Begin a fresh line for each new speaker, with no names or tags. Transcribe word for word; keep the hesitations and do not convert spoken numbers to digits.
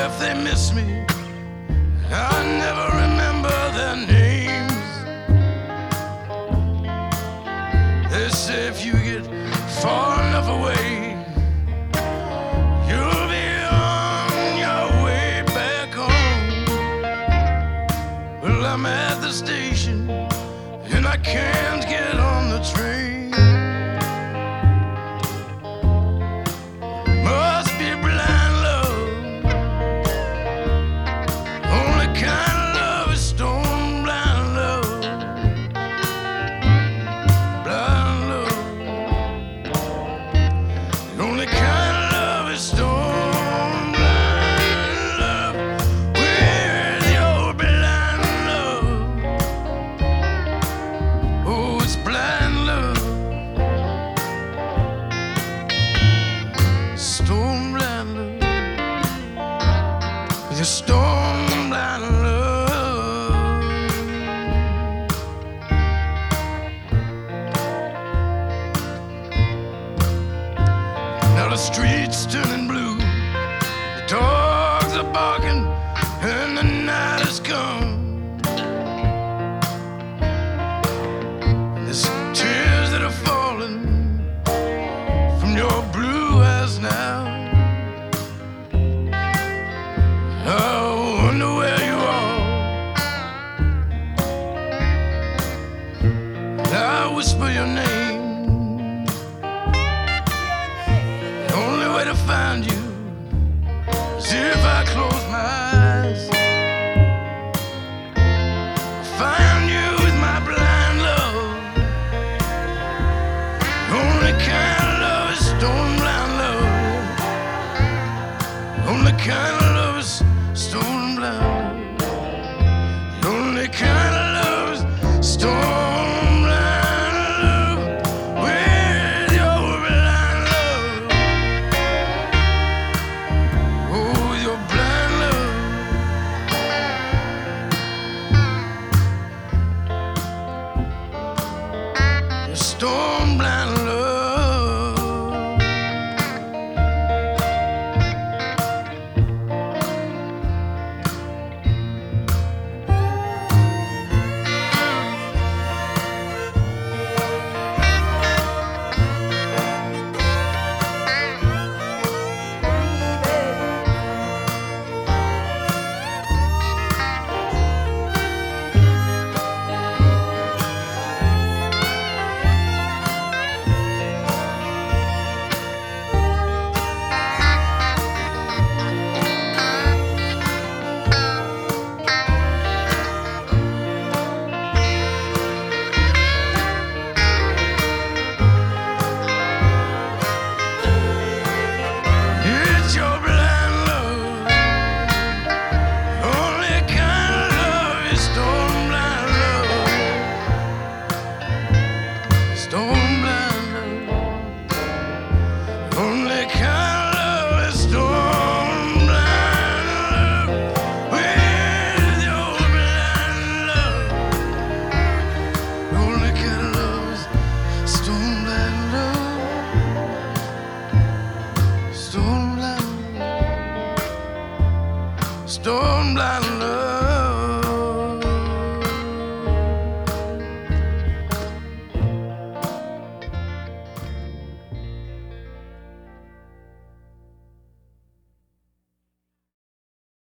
if they miss me, I never remember their names. They say if you get far enough away, you'll be on your way back home. Well, I'm at the station and I can't get on the train. Your storm blind love. Now the streets turning blue, the dogs are barking, and the night has come. And there's tears that are falling from your blue eyes now. I wonder where you are. I whisper your name. The only way to find you is if I close my eyes. Find you with my blind love. The only kind of love is stone blind love. The only kind of love is stone blind. The only kind of love is stone blind love. With your blind love. Oh, with your blind love. Your stone blind love. Stone blind love. Only kind of love is stone blind love. With your blind love. Only kind of love is stone blind love. Stone blind love. Stone blind love.